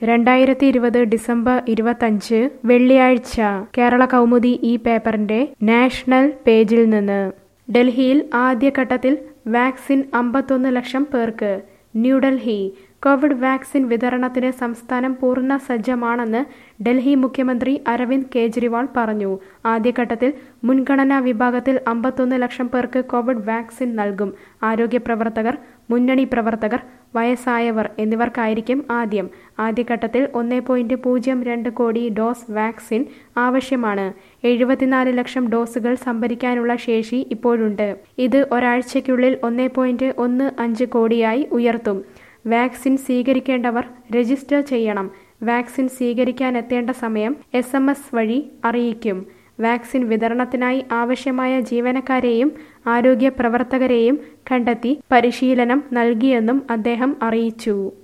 2020 December 25 വെള്ളിയാഴ്ച കേരള കൗമുദി ഈ പേപ്പറിന്റെ നാഷണൽ പേജിൽ നിന്ന് ഡൽഹിയിൽ ആദ്യഘട്ടത്തിൽ വാക്സിൻ 51 ലക്ഷം പേർക്ക്. ന്യൂഡൽഹി കോവിഡ് വാക്സിൻ വിതരണത്തിന് സംസ്ഥാനം പൂർണ്ണ സജ്ജമാണെന്ന് ഡൽഹി മുഖ്യമന്ത്രി അരവിന്ദ് കെജ്രിവാൾ പറഞ്ഞു. ആദ്യഘട്ടത്തിൽ മുൻഗണനാ വിഭാഗത്തിൽ 51 ലക്ഷം പേർക്ക് കോവിഡ് വാക്സിൻ നൽകും. ആരോഗ്യ പ്രവർത്തകർ, മുന്നണി പ്രവർത്തകർ, വയസ്സായവർ എന്നിവർക്കായിരിക്കും ആദ്യം. ആദ്യഘട്ടത്തിൽ 1.02 കോടി ഡോസ് വാക്സിൻ ആവശ്യമാണ്. 74 ലക്ഷം ഡോസുകൾ സംഭരിക്കാനുള്ള ശേഷി ഇപ്പോഴുണ്ട്. ഇത് ഒരാഴ്ചയ്ക്കുള്ളിൽ 1.15 കോടിയായി ഉയർത്തും. വാക്സിൻ സ്വീകരിക്കേണ്ടവർ രജിസ്റ്റർ ചെയ്യണം. വാക്സിൻ സ്വീകരിക്കാനെത്തേണ്ട സമയം SMS വഴി അറിയിക്കും. വാക്സിൻ വിതരണത്തിനായി ആവശ്യമായ ജീവനക്കാരെയും ആരോഗ്യ പ്രവർത്തകരെയും കണ്ടെത്തി പരിശീലനം നൽകിയെന്നും അദ്ദേഹം അറിയിച്ചു.